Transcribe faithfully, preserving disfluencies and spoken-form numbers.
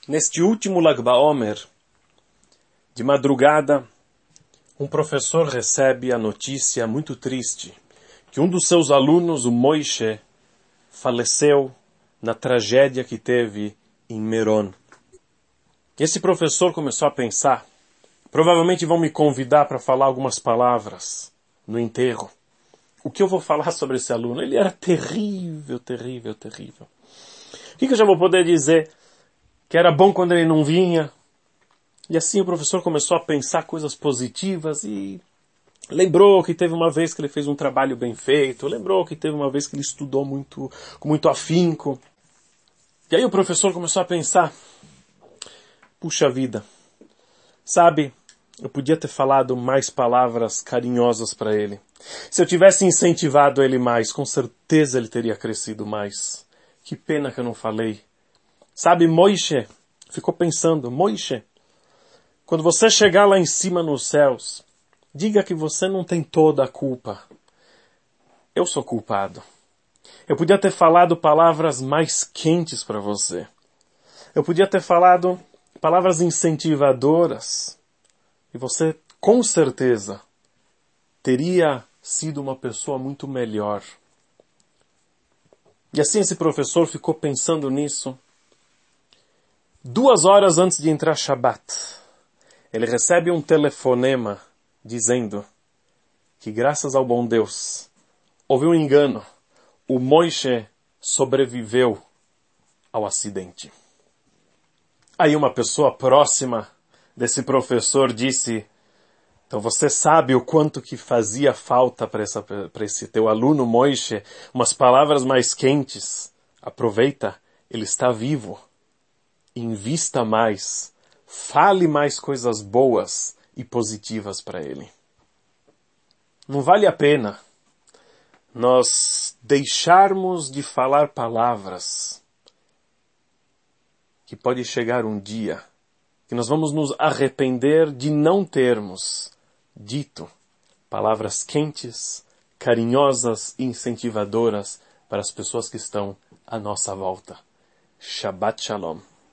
Neste último Lag BaOmer, de madrugada, um professor recebe a notícia muito triste que um dos seus alunos, o Moishe, faleceu na tragédia que teve em Meron. Esse professor começou a pensar, provavelmente vão me convidar para falar algumas palavras no enterro. O que eu vou falar sobre esse aluno? Ele era terrível, terrível, terrível. O que eu já vou poder dizer? Que era bom quando ele não vinha. E assim o professor começou a pensar coisas positivas e lembrou que teve uma vez que ele fez um trabalho bem feito, lembrou que teve uma vez que ele estudou muito, com muito afinco. E aí o professor começou a pensar, puxa vida, sabe, eu podia ter falado mais palavras carinhosas para ele. Se eu tivesse incentivado ele mais, com certeza ele teria crescido mais. Que pena que eu não falei. Sabe, Moishe, ficou pensando, Moishe, quando você chegar lá em cima nos céus, diga que você não tem toda a culpa. Eu sou culpado. Eu podia ter falado palavras mais quentes para você. Eu podia ter falado palavras incentivadoras. E você, com certeza, teria sido uma pessoa muito melhor. E assim esse professor ficou pensando nisso. Duas horas antes de entrar Shabbat, ele recebe um telefonema dizendo que graças ao bom Deus, houve um engano. O Moishe sobreviveu ao acidente. Aí uma pessoa próxima desse professor disse, então você sabe o quanto que fazia falta para esse teu aluno Moishe, umas palavras mais quentes. Aproveita, ele está vivo. Invista mais, fale mais coisas boas e positivas para ele. Não vale a pena nós deixarmos de falar palavras que pode chegar um dia que nós vamos nos arrepender de não termos dito palavras quentes, carinhosas e incentivadoras para as pessoas que estão à nossa volta. Shabbat Shalom.